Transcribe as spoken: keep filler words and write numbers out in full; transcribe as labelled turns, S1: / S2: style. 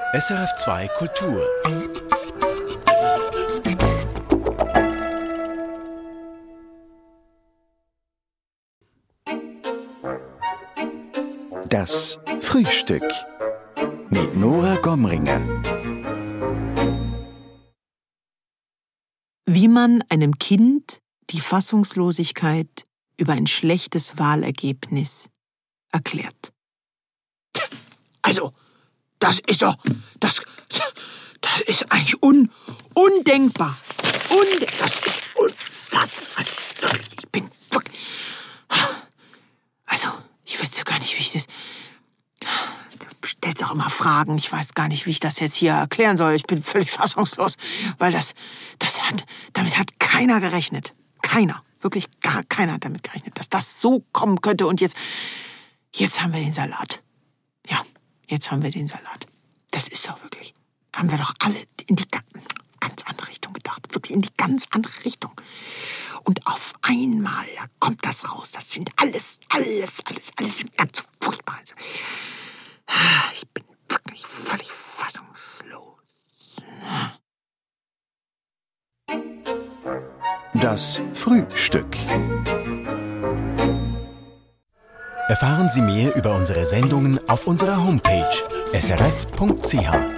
S1: S R F zwei Kultur. Das Frühstück mit Nora Gomringer.
S2: Wie man einem Kind die Fassungslosigkeit über ein schlechtes Wahlergebnis erklärt.
S3: Also, das ist doch, das, das ist eigentlich un, undenkbar. Und das ist unfassbar. Also wirklich, ich bin wirklich, also, ich wüsste gar nicht, wie ich das, du stellst auch immer Fragen, ich weiß gar nicht, wie ich das jetzt hier erklären soll. Ich bin völlig fassungslos, weil das, das hat, damit hat keiner gerechnet. Keiner, wirklich gar keiner hat damit gerechnet, dass das so kommen könnte. Und jetzt, jetzt haben wir den Salat. Ja, jetzt haben wir den Salat. Das ist doch wirklich, haben wir doch alle in die ganz andere Richtung gedacht. Wirklich in die ganz andere Richtung. Und auf einmal, da kommt das raus. Das sind alles, alles, alles, alles sind ganz furchtbar. Also, ich bin wirklich völlig fassungslos.
S1: Das Frühstück. Erfahren Sie mehr über unsere Sendungen auf unserer Homepage s r f punkt c h.